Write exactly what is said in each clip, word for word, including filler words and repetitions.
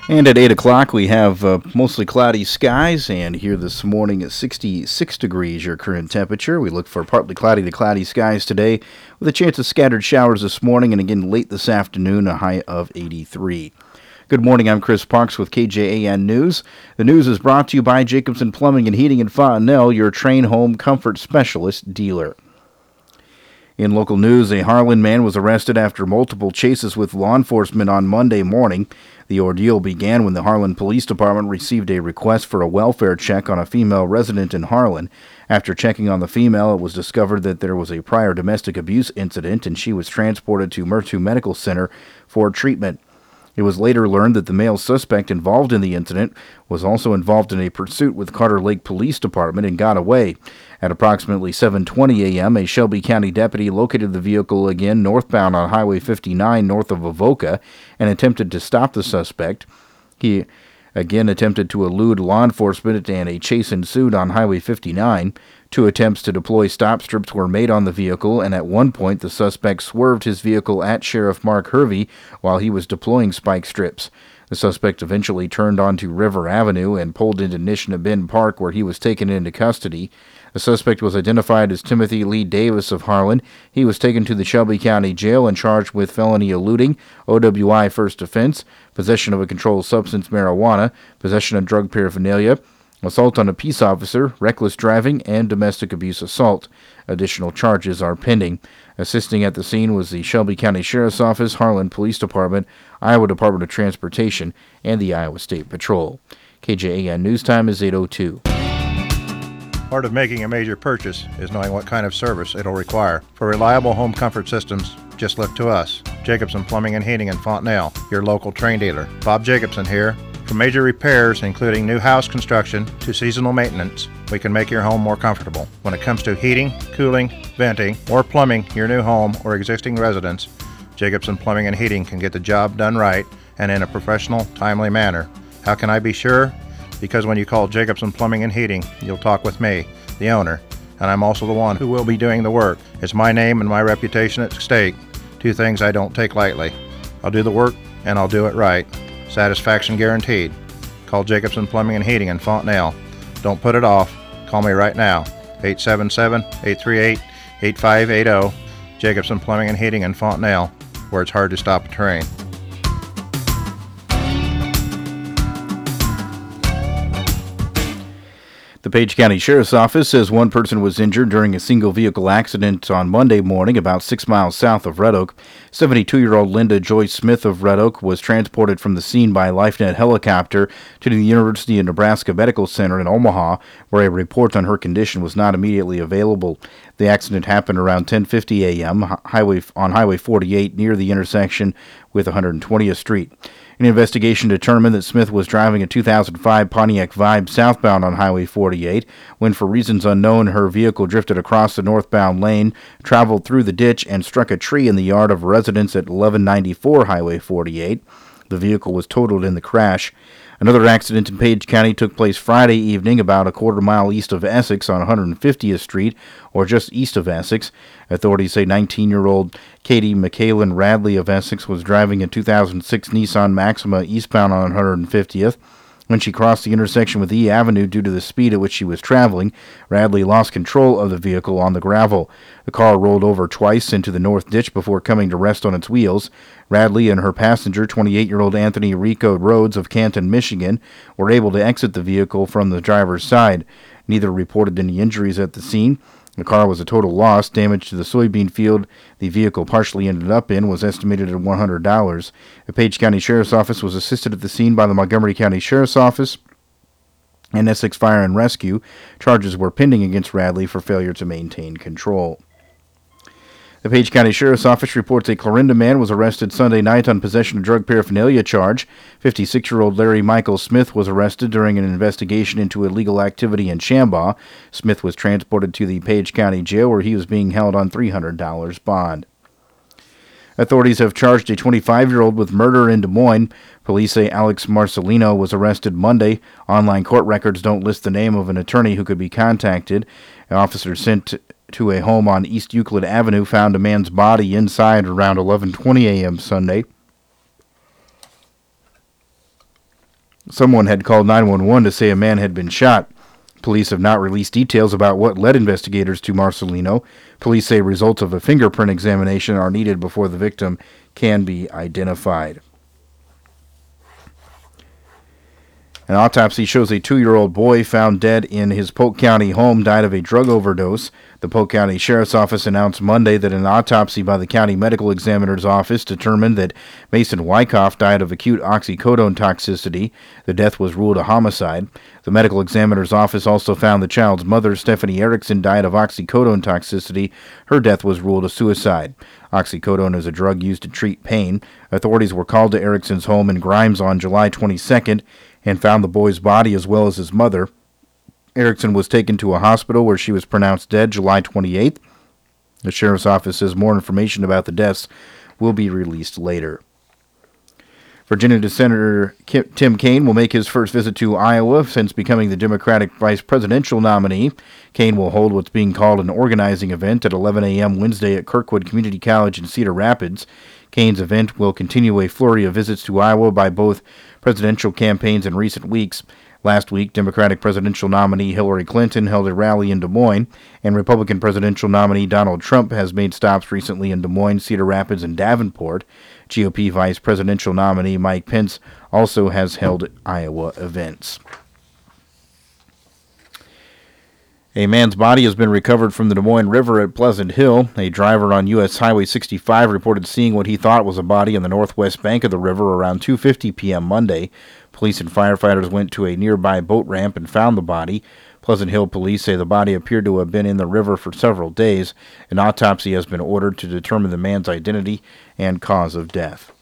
And at eight o'clock, we have uh, mostly cloudy skies, and here this morning at sixty-six degrees, your current temperature. We look for partly cloudy to cloudy skies today, with a chance of scattered showers this morning, and again late this afternoon, a high of eighty-three. Good morning, I'm Chris Parks with K J A N News. The news is brought to you by Jacobson Plumbing and Heating in Fontenelle, your Train Home Comfort Specialist dealer. In local news, a Harlan man was arrested after multiple chases with law enforcement on Monday morning. The ordeal began when the Harlan Police Department received a request for a welfare check on a female resident in Harlan. After checking on the female, it was discovered that there was a prior domestic abuse incident, and she was transported to Murtu Medical Center for treatment. It was later learned that the male suspect involved in the incident was also involved in a pursuit with Carter Lake Police Department and got away. At approximately seven twenty a.m., a Shelby County deputy located the vehicle again northbound on Highway fifty-nine north of Avoca and attempted to stop the suspect. He again attempted to elude law enforcement, and a chase ensued on Highway fifty-nine. Two attempts to deploy stop strips were made on the vehicle, and at one point the suspect swerved his vehicle at Sheriff Mark Hervey while he was deploying spike strips. The suspect eventually turned onto River Avenue and pulled into Nishnabin Park, where he was taken into custody. The suspect was identified as Timothy Lee Davis of Harlan. He was taken to the Shelby County Jail and charged with felony eluding, O W I first offense, possession of a controlled substance marijuana, possession of drug paraphernalia, assault on a peace officer, reckless driving, and domestic abuse assault. Additional charges are pending. Assisting at the scene was the Shelby County Sheriff's Office, Harlan Police Department, Iowa Department of Transportation, and the Iowa State Patrol. K J A N News Time is eight oh two. Part of making a major purchase is knowing what kind of service it'll require. For reliable home comfort systems, just look to us. Jacobson Plumbing and Heating in Fontenelle, your local Train dealer. Bob Jacobson here. From major repairs, including new house construction to seasonal maintenance, we can make your home more comfortable. When it comes to heating, cooling, venting, or plumbing your new home or existing residence, Jacobson Plumbing and Heating can get the job done right and in a professional, timely manner. How can I be sure? Because when you call Jacobson Plumbing and Heating, you'll talk with me, the owner, and I'm also the one who will be doing the work. It's my name and my reputation at stake, two things I don't take lightly. I'll do the work, and I'll do it right. Satisfaction guaranteed. Call Jacobson Plumbing and Heating in Fontenelle. Don't put it off. Call me right now, eight seven seven, eight three eight, eight five eight zero. Jacobson Plumbing and Heating in Fontenelle, where it's hard to stop a train. The Page County Sheriff's Office says one person was injured during a single-vehicle accident on Monday morning about six miles south of Red Oak. seventy-two-year-old Linda Joyce Smith of Red Oak was transported from the scene by LifeNet helicopter to the University of Nebraska Medical Center in Omaha, where a report on her condition was not immediately available. The accident happened around ten fifty a.m. Highway on Highway forty-eight near the intersection with one hundred twentieth Street. An investigation determined that Smith was driving a two thousand five Pontiac Vibe southbound on Highway forty-eight when, for reasons unknown, her vehicle drifted across the northbound lane, traveled through the ditch, and struck a tree in the yard of a residence at eleven ninety-four Highway forty-eight. The vehicle was totaled in the crash. Another accident in Page County took place Friday evening about a quarter mile east of Essex on one hundred fiftieth Street, or just east of Essex. Authorities say nineteen-year-old Katie McKaylin Radley of Essex was driving a two thousand six Nissan Maxima eastbound on one hundred fiftieth. When she crossed the intersection with E Avenue due to the speed at which she was traveling, Radley lost control of the vehicle on the gravel. The car rolled over twice into the north ditch before coming to rest on its wheels. Radley and her passenger, twenty-eight-year-old Anthony Rico Rhodes of Canton, Michigan, were able to exit the vehicle from the driver's side. Neither reported any injuries at the scene. The car was a total loss. Damage to the soybean field the vehicle partially ended up in was estimated at one hundred dollars. The Page County Sheriff's Office was assisted at the scene by the Montgomery County Sheriff's Office and Essex Fire and Rescue. Charges were pending against Radley for failure to maintain control. The Page County Sheriff's Office reports a Clarinda man was arrested Sunday night on possession of drug paraphernalia charge. fifty-six-year-old Larry Michael Smith was arrested during an investigation into illegal activity in Shambaugh. Smith was transported to the Page County Jail, where he was being held on three hundred dollars bond. Authorities have charged a twenty-five-year-old with murder in Des Moines. Police say Alex Marcelino was arrested Monday. Online court records don't list the name of an attorney who could be contacted. An officer sent to a home on East Euclid Avenue found a man's body inside around eleven twenty a.m. Sunday. Someone had called nine one one to say a man had been shot. Police have not released details about what led investigators to Marcelino. Police say results of a fingerprint examination are needed before the victim can be identified. An autopsy shows a two-year-old boy found dead in his Polk County home died of a drug overdose. The Polk County Sheriff's Office announced Monday that an autopsy by the County Medical Examiner's Office determined that Mason Wyckoff died of acute oxycodone toxicity. The death was ruled a homicide. The Medical Examiner's Office also found the child's mother, Stephanie Erickson, died of oxycodone toxicity. Her death was ruled a suicide. Oxycodone is a drug used to treat pain. Authorities were called to Erickson's home in Grimes on July twenty-second and found the boy's body as well as his mother. Erickson was taken to a hospital where she was pronounced dead July twenty-eighth. The Sheriff's Office says more information about the deaths will be released later. Virginia Senator Tim Kaine will make his first visit to Iowa since becoming the Democratic vice presidential nominee. Kaine will hold what's being called an organizing event at eleven a.m. Wednesday at Kirkwood Community College in Cedar Rapids. Kaine's event will continue a flurry of visits to Iowa by both presidential campaigns in recent weeks. Last week, Democratic presidential nominee Hillary Clinton held a rally in Des Moines, and Republican presidential nominee Donald Trump has made stops recently in Des Moines, Cedar Rapids, and Davenport. G O P vice presidential nominee Mike Pence also has held Iowa events. A man's body has been recovered from the Des Moines River at Pleasant Hill. A driver on U S Highway sixty-five reported seeing what he thought was a body on the northwest bank of the river around two fifty p.m. Monday. Police and firefighters went to a nearby boat ramp and found the body. Pleasant Hill police say the body appeared to have been in the river for several days. An autopsy has been ordered to determine the man's identity and cause of death.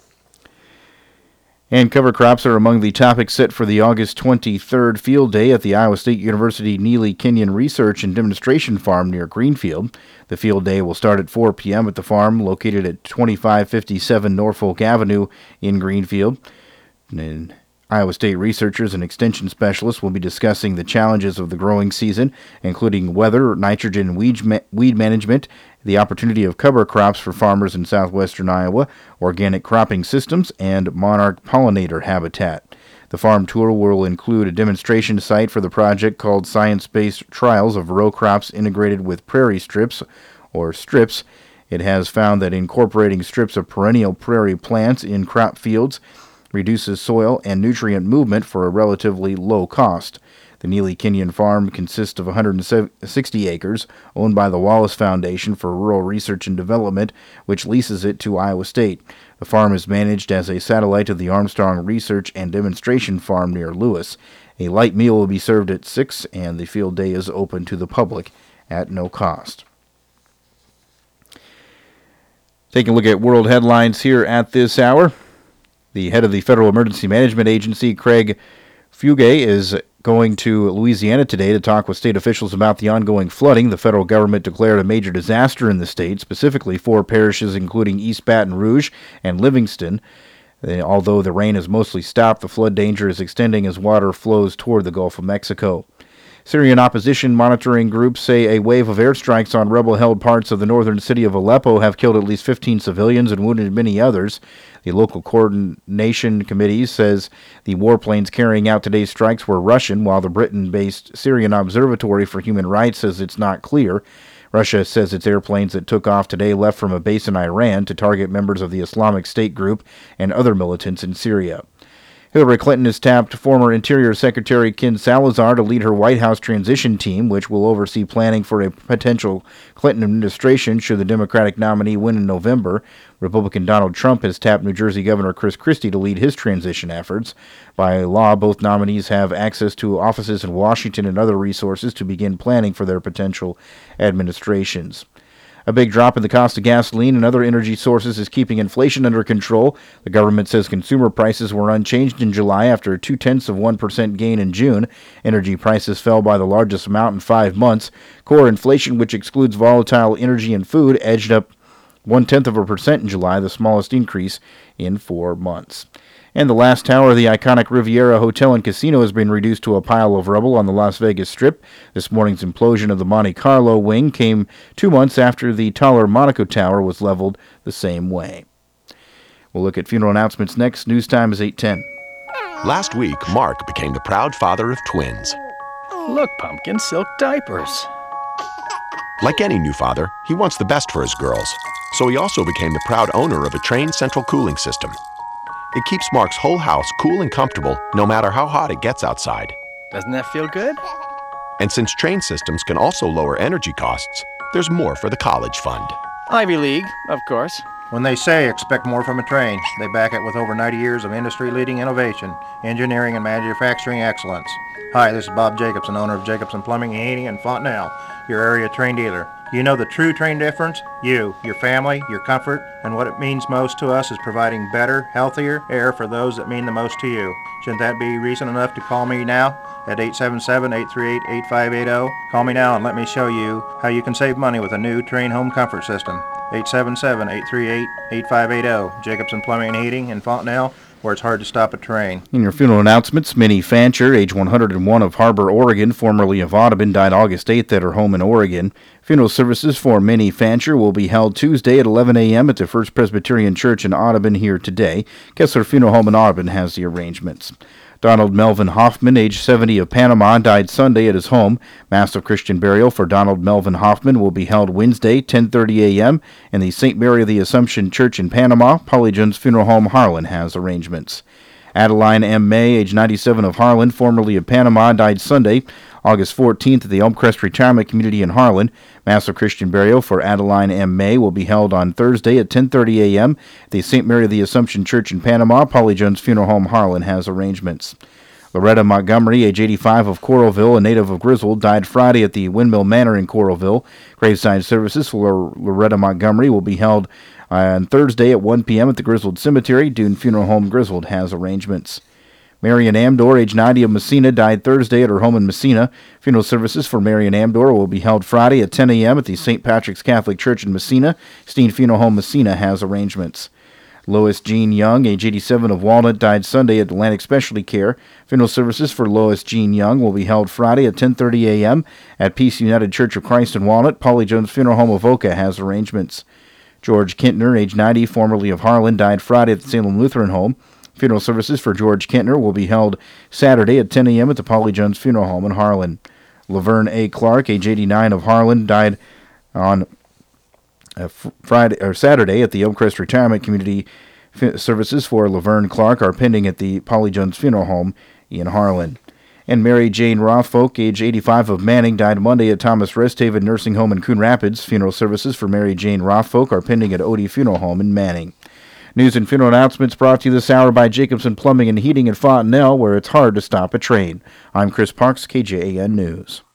And cover crops are among the topics set for the August twenty-third field day at the Iowa State University Neely Kenyon Research and Demonstration Farm near Greenfield. The field day will start at four p.m. at the farm located at twenty-five fifty-seven Norfolk Avenue in Greenfield. And Iowa State researchers and extension specialists will be discussing the challenges of the growing season, including weather, nitrogen and weed, ma- weed management, the opportunity of cover crops for farmers in southwestern Iowa, organic cropping systems, and monarch pollinator habitat. The farm tour will include a demonstration site for the project called Science-Based Trials of Row Crops Integrated with Prairie Strips, or STRIPS. It has found that incorporating strips of perennial prairie plants in crop fields reduces soil and nutrient movement for a relatively low cost. The Neely Kenyon Farm consists of one hundred sixty acres, owned by the Wallace Foundation for Rural Research and Development, which leases it to Iowa State. The farm is managed as a satellite of the Armstrong Research and Demonstration Farm near Lewis. A light meal will be served at six, and the field day is open to the public at no cost. Taking a look at world headlines here at this hour. The head of the Federal Emergency Management Agency, Craig Fugate, is going to Louisiana today to talk with state officials about the ongoing flooding. The federal government declared a major disaster in the state, specifically four parishes including East Baton Rouge and Livingston. Although the rain has mostly stopped, the flood danger is extending as water flows toward the Gulf of Mexico. Syrian opposition monitoring groups say a wave of airstrikes on rebel-held parts of the northern city of Aleppo have killed at least fifteen civilians and wounded many others. The local coordination committee says the warplanes carrying out today's strikes were Russian, while the Britain-based Syrian Observatory for Human Rights says it's not clear. Russia says its airplanes that took off today left from a base in Iran to target members of the Islamic State group and other militants in Syria. Hillary Clinton has tapped former Interior Secretary Ken Salazar to lead her White House transition team, which will oversee planning for a potential Clinton administration should the Democratic nominee win in November. Republican Donald Trump has tapped New Jersey Governor Chris Christie to lead his transition efforts. By law, both nominees have access to offices in Washington and other resources to begin planning for their potential administrations. A big drop in the cost of gasoline and other energy sources is keeping inflation under control. The government says consumer prices were unchanged in July after a two-tenths of one percent gain in June. Energy prices fell by the largest amount in five months. Core inflation, which excludes volatile energy and food, edged up one-tenth of a percent in July, the smallest increase in four months. And the last tower of the iconic Riviera Hotel and Casino has been reduced to a pile of rubble on the Las Vegas Strip. This morning's implosion of the Monte Carlo wing came two months after the taller Monaco Tower was leveled the same way. We'll look at funeral announcements next. News time is eight ten. Last week, Mark became the proud father of twins. Look, Pumpkin, silk diapers. Like any new father, he wants the best for his girls, so he also became the proud owner of a Trane central cooling system. It keeps Mark's whole house cool and comfortable no matter how hot it gets outside. Doesn't that feel good? And since Trane systems can also lower energy costs, there's more for the college fund. Ivy League, of course. When they say expect more from a Trane, they back it with over ninety years of industry-leading innovation, engineering, and manufacturing excellence. Hi, this is Bob Jacobson, owner of Jacobson Plumbing and Heating in Fontenelle, your area Trane dealer. Do you know the true Trane difference? You, your family, your comfort, and what it means most to us is providing better, healthier air for those that mean the most to you. Shouldn't that be reason enough to call me now at eight seven seven, eight three eight, eight five eight zero? Call me now and let me show you how you can save money with a new Trane home comfort system. eight seven seven, eight three eight, eight five eight zero. Jacobson Plumbing and Heating in Fontenelle, where it's hard to stop a train. In your funeral announcements, Minnie Fancher, age one hundred one, of Harbor, Oregon, formerly of Audubon, died August eighth at her home in Oregon. Funeral services for Minnie Fancher will be held Tuesday at eleven a.m. at the First Presbyterian Church in Audubon here today. Kessler Funeral Home in Audubon has the arrangements. Donald Melvin Hoffman, age seventy, of Panama, died Sunday at his home. Mass of Christian burial for Donald Melvin Hoffman will be held Wednesday, ten thirty a.m. in the Saint Mary of the Assumption Church in Panama. Polly Jones Funeral Home, Harlan, has arrangements. Adeline M. May, age ninety-seven, of Harlan, formerly of Panama, died Sunday, August fourteenth, at the Elmcrest Retirement Community in Harlan. Mass of Christian burial for Adeline M. May will be held on Thursday at ten thirty a.m. at the Saint Mary of the Assumption Church in Panama. Polly Jones Funeral Home, Harlan, has arrangements. Loretta Montgomery, age eighty-five, of Coralville, a native of Griswold, died Friday at the Windmill Manor in Coralville. Graveside services for Loretta Montgomery will be held on Thursday at one p.m. at the Griswold Cemetery. Dune Funeral Home, Griswold, has arrangements. Marion Amdor, age ninety, of Messina, died Thursday at her home in Messina. Funeral services for Marion Amdor will be held Friday at ten a.m. at the Saint Patrick's Catholic Church in Messina. Steen Funeral Home, Messina, has arrangements. Lois Jean Young, age eighty-seven, of Walnut, died Sunday at Atlantic Specialty Care. Funeral services for Lois Jean Young will be held Friday at ten thirty a.m. at Peace United Church of Christ in Walnut. Polly Jones Funeral Home, Avoca, has arrangements. George Kintner, age ninety, formerly of Harlan, died Friday at the Salem Lutheran Home. Funeral services for George Kintner will be held Saturday at ten a.m. at the Polly Jones Funeral Home in Harlan. Laverne A. Clark, age eighty-nine, of Harlan, died on uh, Friday or Saturday at the Elmcrest Retirement Community. F- services for Laverne Clark are pending at the Polly Jones Funeral Home in Harlan. And Mary Jane Rothfolk, age eighty-five, of Manning, died Monday at Thomas Resthaven Nursing Home in Coon Rapids. Funeral services for Mary Jane Rothfolk are pending at Odie Funeral Home in Manning. News and funeral announcements brought to you this hour by Jacobson Plumbing and Heating in Fontenelle, where it's hard to stop a train. I'm Chris Parks, K J A N News.